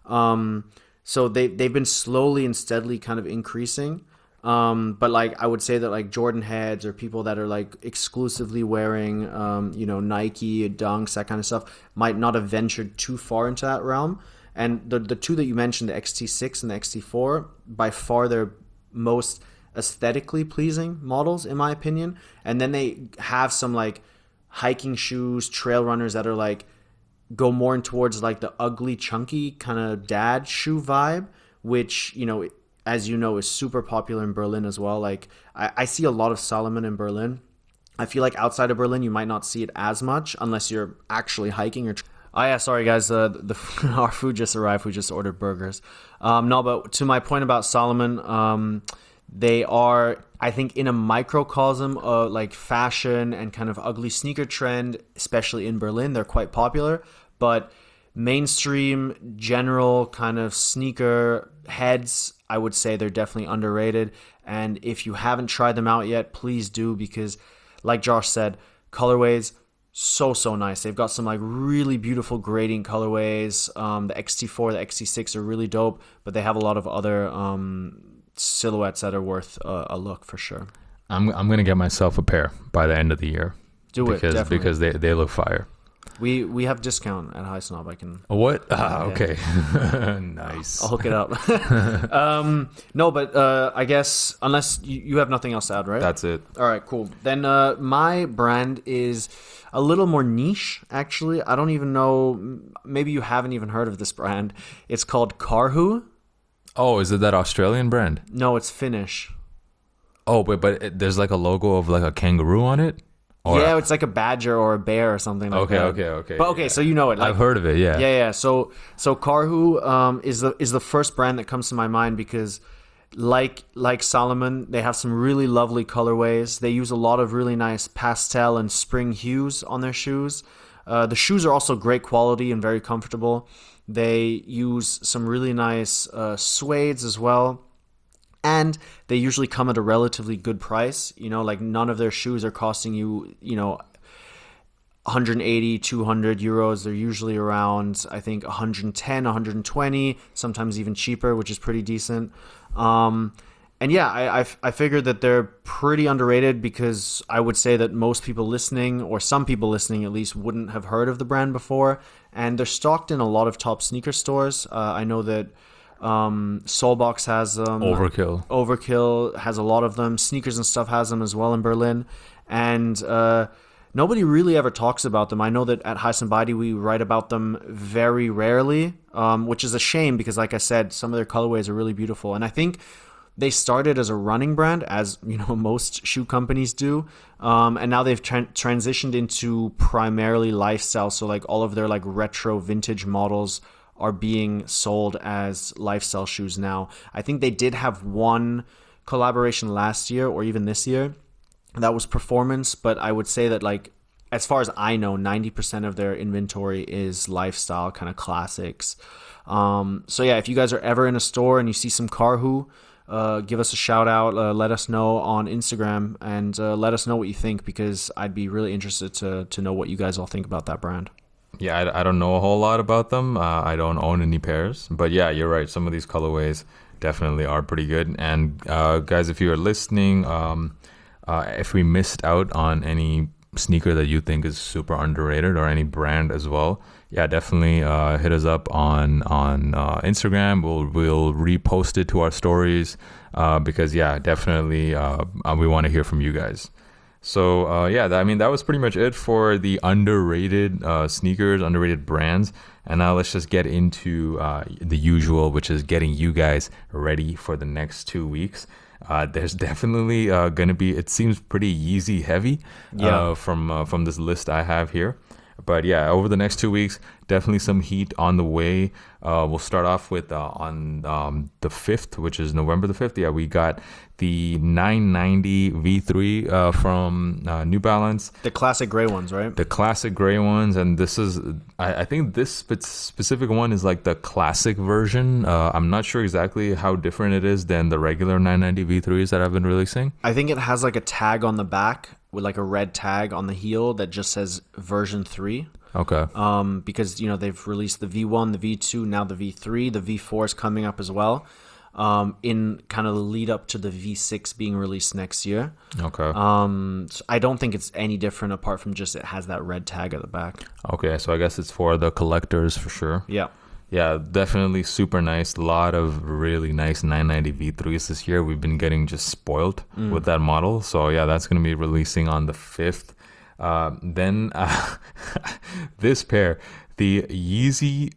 Um, so they they've been slowly and steadily kind of increasing. Um, but like I would say that like Jordan heads or people that are like exclusively wearing um, you know, Nike, Dunks, that kind of stuff might not have ventured too far into that realm. And the the two that you mentioned, the X T six and the X T four, by far they're most aesthetically pleasing models in my opinion. And then they have some like hiking shoes, trail runners that are like go more in towards like the ugly chunky kind of dad shoe vibe, which, you know, as you know, is super popular in Berlin as well. Like I, I see a lot of Salomon in Berlin. I feel like outside of Berlin you might not see it as much unless you're actually hiking or oh yeah, sorry guys, uh, the our food just arrived. We just ordered burgers. Um, no, but to my point about Salomon, um, they are, I think, in a microcosm of like fashion and kind of ugly sneaker trend, especially in Berlin, they're quite popular. But mainstream, general kind of sneaker heads, I would say they're definitely underrated. And if you haven't tried them out yet, please do, because like Josh said, colorways, so so nice. They've got some like really beautiful gradient colorways. Um, the X T four, the X T six are really dope, but they have a lot of other um, silhouettes that are worth a, a look for sure. I'm I'm gonna get myself a pair by the end of the year. Do because, it definitely. because they they look fire. We we have discount at High Snob. I can. What? Ah, okay. Nice. I'll hook it up. um, no, but uh, I guess unless you, you have nothing else to add, right? That's it. All right, cool. Then uh, my brand is a little more niche, actually. I don't even know. Maybe you haven't even heard of this brand. It's called Karhu. Oh, is it that Australian brand? No, it's Finnish. Oh, but but it, there's like a logo of like a kangaroo on it. Or yeah, it's like a badger or a bear or something like okay, that. Okay, okay, okay. But okay, yeah. so you know it. Like, I've heard of it, yeah. Yeah, yeah. So so Karhu um, is the is the first brand that comes to my mind because like like Salomon, they have some really lovely colorways. They use a lot of really nice pastel and spring hues on their shoes. Uh, the shoes are also great quality and very comfortable. They use some really nice uh, suedes as well. And they usually come at a relatively good price. You know, like none of their shoes are costing you, you know, one eighty, two hundred euros. They're usually around, I think, one ten, one twenty, sometimes even cheaper, which is pretty decent. Um, and yeah, I, I, I figured that they're pretty underrated because I would say that most people listening, or some people listening at least, wouldn't have heard of the brand before. And they're stocked in a lot of top sneaker stores. Uh, I know that Um, Soulbox has them. Overkill. Overkill has a lot of them. Sneakers and Stuff has them as well in Berlin. And uh, nobody really ever talks about them. I know that at Highsnobiety we write about them very rarely, um, which is a shame because, like I said, some of their colorways are really beautiful. And I think they started as a running brand, as you know most shoe companies do, um, and now they've tra- transitioned into primarily lifestyle. So like all of their like retro vintage models are being sold as lifestyle shoes now. I think they did have one collaboration last year or even this year that was performance, but I would say that like as far as I know, ninety percent of their inventory is lifestyle kind of classics. Um, so yeah, if you guys are ever in a store and you see some Karhu, Uh, give us a shout out, uh, let us know on Instagram, and uh, let us know what you think, because I'd be really interested to to know what you guys all think about that brand. Yeah, I, I don't know a whole lot about them. Uh, I don't own any pairs, but yeah, you're right. Some of these colorways definitely are pretty good. And uh, guys, if you are listening, um, uh, if we missed out on any sneaker that you think is super underrated or any brand as well, yeah, definitely uh, hit us up on on uh, Instagram. We'll we'll repost it to our stories uh, because yeah, definitely uh, we want to hear from you guys. So uh, yeah, that, I mean that was pretty much it for the underrated uh, sneakers, underrated brands. And now let's just get into uh, the usual, which is getting you guys ready for the next two weeks. Uh, there's definitely uh, gonna be. It seems pretty Yeezy heavy Yeah. uh, from uh, from this list I have here. But yeah, over the next two weeks, definitely some heat on the way. Uh, we'll start off with uh, on um, the fifth, which is November the fifth. Yeah, we got the nine ninety V three uh, from uh, New Balance. The classic gray ones, right? The classic gray ones. And this is, I, I think this spe- specific one is like the classic version. Uh, I'm not sure exactly how different it is than the regular nine ninety V threes that I've been releasing. I think it has like a tag on the back with like a red tag on the heel that just says version three. Okay. Um, because you know they've released the V one, the V two, now the V three, the V four is coming up as well. Um, in kind of the lead up to the V six being released next year. Okay. Um, so I don't think it's any different apart from just it has that red tag at the back. Okay, so I guess it's for the collectors for sure. Yeah. Yeah, definitely super nice. A lot of really nice nine ninety V threes this year. We've been getting just spoiled mm. with that model. So yeah, that's going to be releasing on the fifth. Uh, then uh, this pair, the Yeezy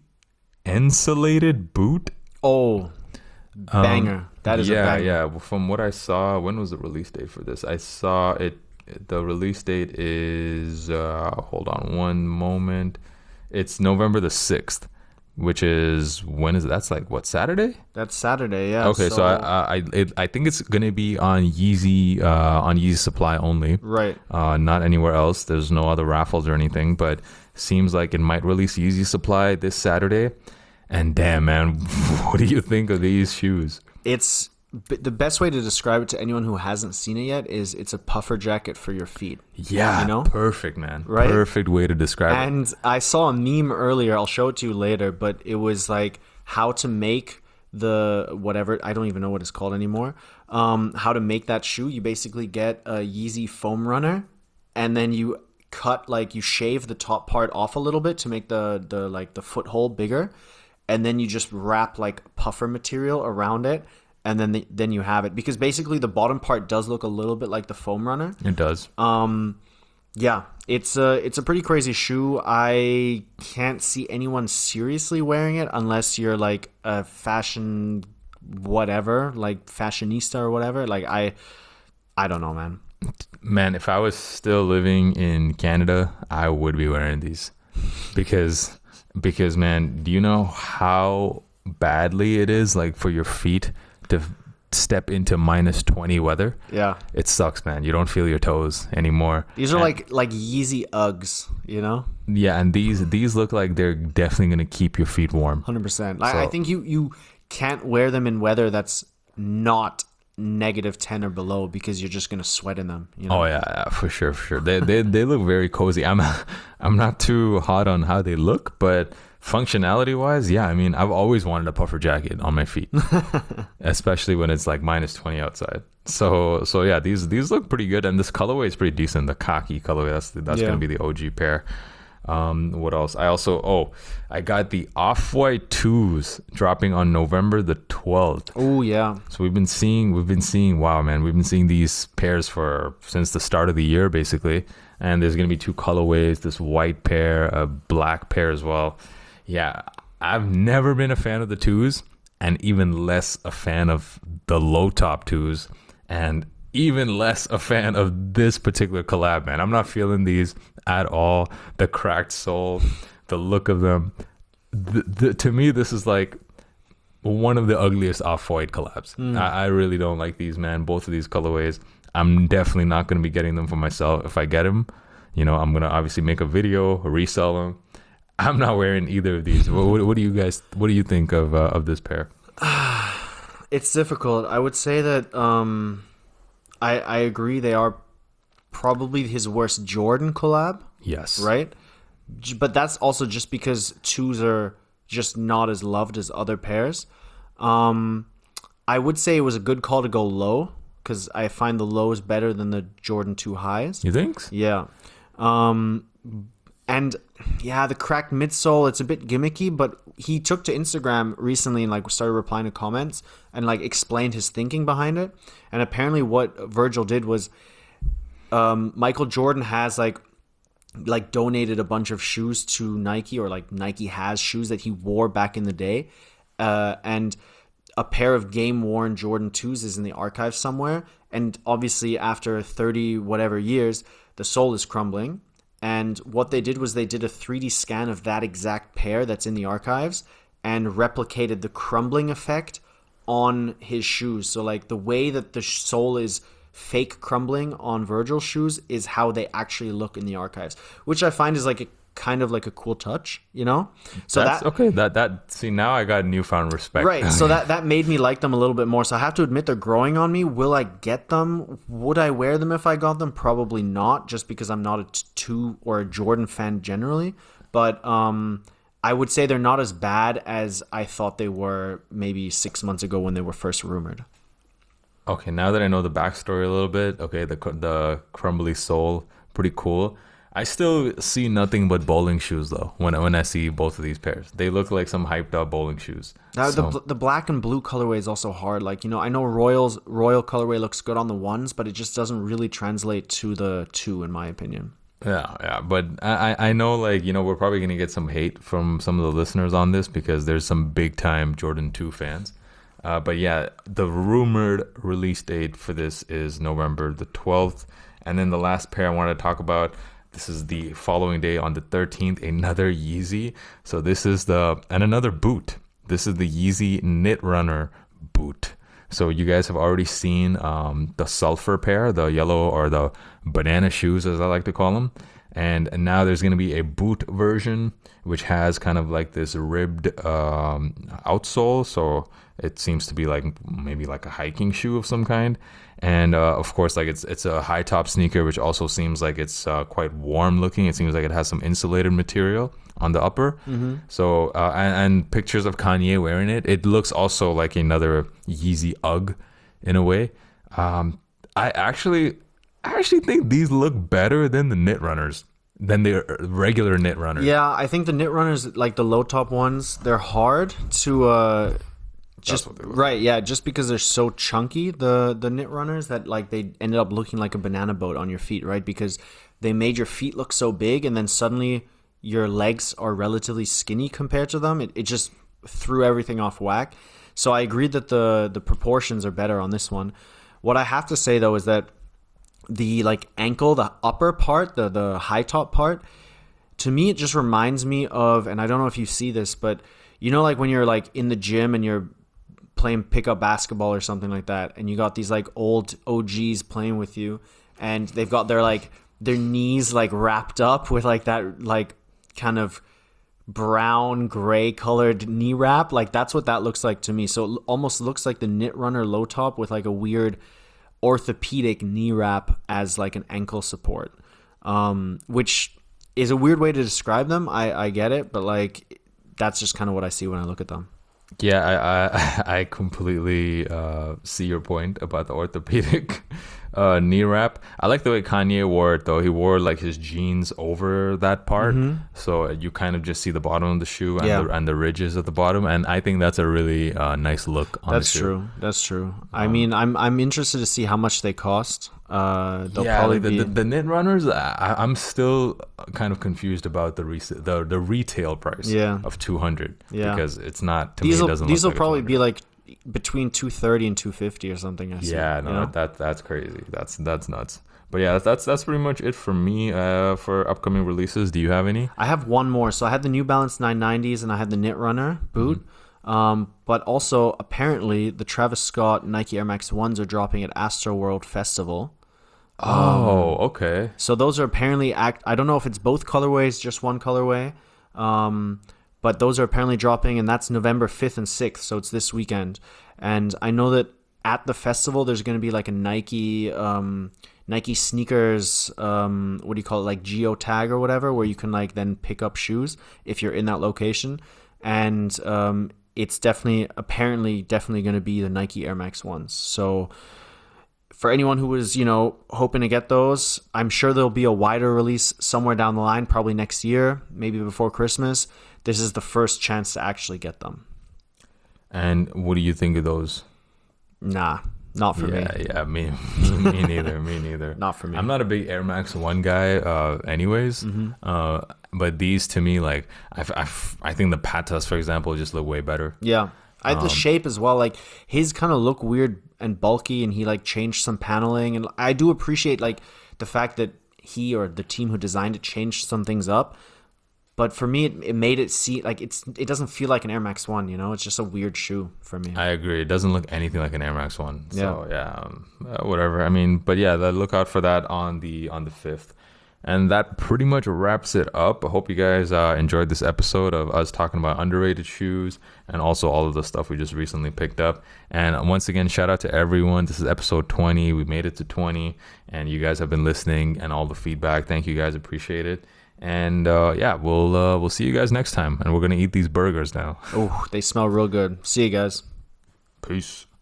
Insulated Boot. Oh, banger. Um, that is yeah, a banger. Yeah, from what I saw, when was the release date for this? I saw it. The release date is, uh, hold on one moment. It's November the sixth. Which is, when is it? That's like what, Saturday? That's Saturday, yeah. Okay, so, so I I it, I think it's gonna be on Yeezy uh, on Yeezy Supply only, right? Uh, not anywhere else. There's no other raffles or anything, but seems like it might release Yeezy Supply this Saturday. And damn, man, what do you think of these shoes? It's the best way to describe it to anyone who hasn't seen it yet is it's a puffer jacket for your feet. Yeah, you know, perfect, man. Right? Perfect way to describe and it. And I saw a meme earlier. I'll show it to you later, but it was like how to make the whatever. I don't even know what it's called anymore. Um, how to make that shoe? You basically get a Yeezy foam runner, and then you cut like you shave the top part off a little bit to make the the like the foothold bigger, and then you just wrap like puffer material around it. And then the, then you have it, because basically the bottom part does look a little bit like the foam runner. It does. Um, yeah, it's a it's a pretty crazy shoe. I can't see anyone seriously wearing it unless you're like a fashion whatever, like fashionista or whatever. Like I, I don't know, man. Man, if I was still living in Canada, I would be wearing these, because because man, do you know how badly it is like for your feet to step into minus twenty weather? Yeah, it sucks, man. You don't feel your toes anymore. These are and, like like Yeezy Uggs, you know? Yeah, and these these look like they're definitely gonna keep your feet warm. one hundred percent. I, I think you you can't wear them in weather that's not negative ten or below, because you're just gonna sweat in them, you know? Oh yeah, yeah, for sure, for sure. They they they look very cozy. I'm I'm not too hot on how they look, but functionality wise, yeah, I mean, I've always wanted a puffer jacket on my feet, especially when it's like minus twenty outside. So so yeah, these these look pretty good, and this colorway is pretty decent. The khaki colorway, that's that's yeah. gonna be the O G pair. Um, what else? I also oh, I got the Off-White twos dropping on November the twelfth. Oh yeah. So we've been seeing we've been seeing wow, man, we've been seeing these pairs for since the start of the year basically. and there's gonna be two colorways: this white pair, a black pair as well. Yeah, I've never been a fan of the twos, and even less a fan of the low top twos, and even less a fan of this particular collab, man. I'm not feeling these at all. The cracked sole, the look of them. The, the, to me, this is like one of the ugliest Off-White collabs. Mm. I, I really don't like these, man. Both of these colorways. I'm definitely not going to be getting them for myself. If I get them, you know, I'm going to obviously make a video, resell them. I'm not wearing either of these. what, what, what do you guys, what do you think of uh, of this pair? It's difficult. I would say that um, I, I agree they are probably his worst Jordan collab. Yes. Right? But that's also just because twos are just not as loved as other pairs. Um, I would say it was a good call to go low because I find the lows better than the Jordan two highs. You think? Yeah. Um, and yeah, the cracked midsole, it's a bit gimmicky, but he took to Instagram recently and like started replying to comments and like explained his thinking behind it. And apparently what Virgil did was um, Michael Jordan has like like donated a bunch of shoes to Nike, or like Nike has shoes that he wore back in the day. Uh, and a pair of game worn Jordan twos is in the archive somewhere. And obviously after thirty whatever years, the sole is crumbling. And what they did was they did a three D scan of that exact pair that's in the archives and replicated the crumbling effect on his shoes. So like the way that the sole is fake crumbling on Virgil shoes is how they actually look in the archives, which I find is like a kind of like a cool touch, you know? So That's, that okay, that that see, now I got newfound respect. Right. So that that made me like them a little bit more. So I have to admit they're growing on me. Will I get them? Would I wear them if I got them? Probably not, just because I'm not a t- two or a Jordan fan generally. But um I would say they're not as bad as I thought they were maybe six months ago when they were first rumored. Okay, now that I know the backstory a little bit, okay, the the crumbly sole, pretty cool. I still see nothing but bowling shoes though when when I see both of these pairs. They look like some hyped up bowling shoes. Now, So- the the black and blue colorway is also hard. Like, you know, I know Royals Royal colorway looks good on the ones, but it just doesn't really translate to the two, in my opinion. Yeah, yeah, but I I I know, like, you know, we're probably gonna get some hate from some of the listeners on this because there's some big time Jordan two fans. Uh, but yeah, the rumored release date for this is November the twelfth, and then the last pair I wanted to talk about. This is the following day on the thirteenth, another Yeezy. So this is the and another boot. This is the Yeezy Knit Runner boot. So you guys have already seen um, the sulfur pair, the yellow or the banana shoes, as I like to call them. And, and now there's going to be a boot version, which has kind of like this ribbed um, outsole. So it seems to be like maybe like a hiking shoe of some kind. And uh, of course, like it's it's a high top sneaker, which also seems like it's uh, quite warm looking. It seems like it has some insulated material on the upper. Mm-hmm. So uh, and, and pictures of Kanye wearing it. It looks also like another Yeezy Ugg in a way. Um, I actually I actually think these look better than the knit runners, than the regular knit runners. Yeah, I think the knit runners, like the low top ones, they're hard to uh just what they look right, yeah, just because they're so chunky, the the knit runners, that like they ended up looking like a banana boat on your feet, right? Because they made your feet look so big, and then suddenly your legs are relatively skinny compared to them. It it just threw everything off whack. So I agree that the the proportions are better on this one. What I have to say though is that the like ankle, the upper part, the the high top part, to me it just reminds me of, and I don't know if you see this, but you know, like when you're like in the gym and you're playing pickup basketball or something like that, and you got these like old O Gs playing with you, and they've got their like their knees like wrapped up with like that like kind of brown gray colored knee wrap. Like that's what that looks like to me. So it almost looks like the knit runner low top with like a weird orthopedic knee wrap as like an ankle support, um, which is a weird way to describe them. I, I get it, but like that's just kind of what I see when I look at them. Yeah, I I, I completely uh, see your point about the orthopedic uh, knee wrap. I like the way Kanye wore it though. He wore like his jeans over that part, so you kind of just see the bottom of the shoe and, Yeah. the, and the ridges at the bottom. And I think that's a really uh, nice look on That's the shoe. true. That's true. I mean, I'm I'm interested to see how much they cost. Uh, they'll Yeah, probably like the, be. the, the knit runners. I, I'm still kind of confused about the res- the the retail price Yeah. of two hundred. Yeah. because it's not to these me. It will doesn't these will look like a probably two be hundred. like between two thirty and two fifty or something. I see, Yeah, no, you know? that that's crazy. That's that's nuts. But yeah, that's that's pretty much it for me uh, for upcoming releases. Do you have any? I have one more. So I had the New Balance nine nineties and I had the Knit Runner boot. Mm-hmm. Um, but also apparently the Travis Scott Nike Air Max ones are dropping at Astro World Festival. Oh, okay. So those are apparently act. I don't know if it's both colorways, just one colorway. Um, but those are apparently dropping, and that's November fifth and sixth. So it's this weekend. And I know that at the festival, there's going to be like a Nike, um, Nike sneakers. Um, what do you call it? Like geotag or whatever, where you can like then pick up shoes if you're in that location. And um, it's definitely, apparently, definitely going to be the Nike Air Max ones. So for anyone who was, you know, hoping to get those, I'm sure there'll be a wider release somewhere down the line, probably next year, maybe before Christmas. This is the first chance to actually get them. And what do you think of those? Nah, not for yeah, me. yeah, me, me neither. Me neither. Not for me. I'm not a big Air Max One guy, uh, anyways. Mm-hmm. Uh, but these to me, like, I, I, I think the Patas, for example, just look way better. Yeah. I Um, had the shape as well. Like his kind of look weird and bulky, and he like changed some paneling. And I do appreciate like the fact that he or the team who designed it changed some things up. But for me, it, it made it see like it's it doesn't feel like an Air Max One. You know, it's just a weird shoe for me. I agree. It doesn't look anything like an Air Max One. So yeah, um, uh, whatever. I mean, but yeah, that, look out for that on the on the fifth. And that pretty much wraps it up. I hope you guys uh, enjoyed this episode of us talking about underrated shoes and also all of the stuff we just recently picked up. And once again, shout out to everyone. This is episode twenty. We made it to twenty, and you guys have been listening and all the feedback. Thank you guys. Appreciate it. And uh, yeah, we'll uh, we'll see you guys next time. And we're gonna eat these burgers now. Oh, they smell real good. See you guys. Peace.